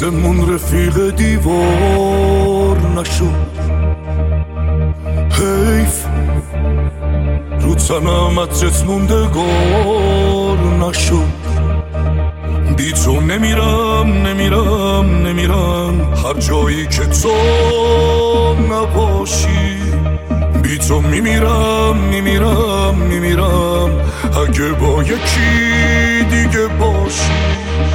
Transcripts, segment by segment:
واسمون رفیق دیوار نشد. حیف رو تنم عطرت موندگار نشد. بی تو نمیرم هر جایی که تو نباشی. بی تو میمیرم اگه با یکی دیگه باشی.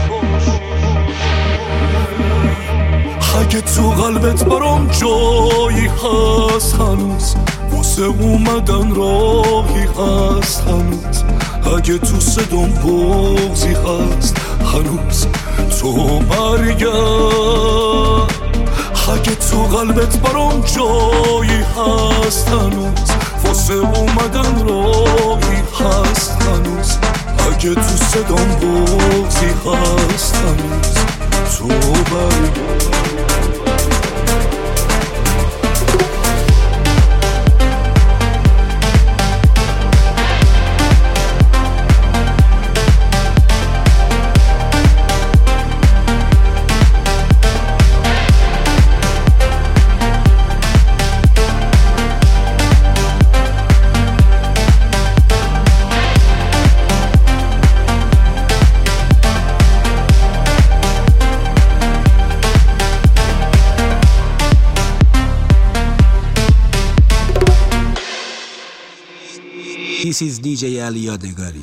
اگه تو قلبت برام جایی هست هنوز، واسه اومدن راهی هست هنوز. اگه تو صدام بغضی هست هنوز، تو برگرد. اگه تو قلبت برام جایی هست هنوز، واسه اومدن راهی هست هنوز. اگه تو صدام بغضی هست هنوز، تو برگرد. This is DJ Ali Yadegari.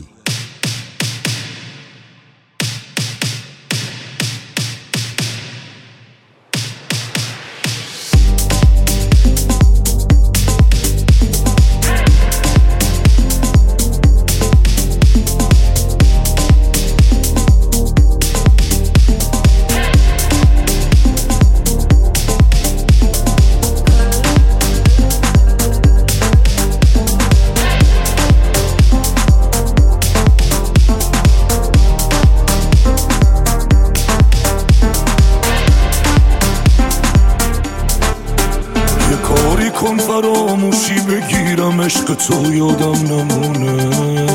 کن فراموشی بگیرم عشق تو یادم نمونه.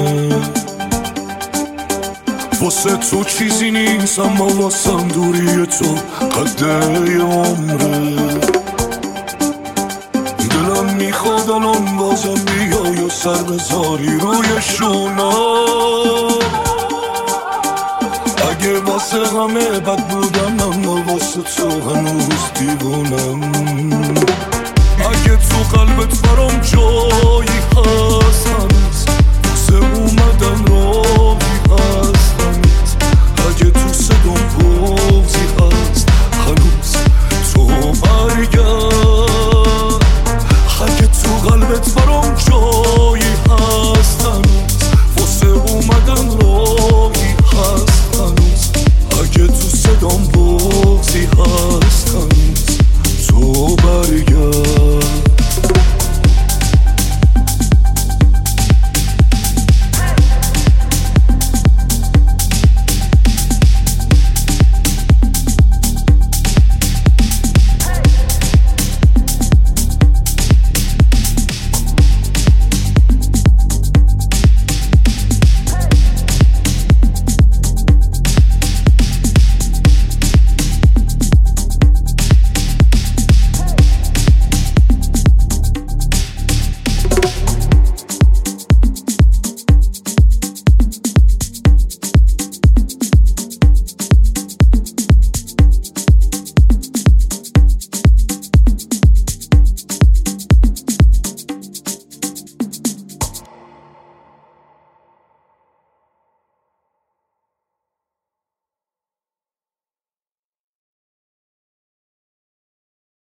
واسه تو چیزی نیست اما واسم دوری تو قده عمره. دلم میخواد الان بازم بیای و سر بذاری روی شونا. اگه واسه همه بد بودم اما واسه تو هنوز دیوونم. اگه تو قلبت برام جایی هست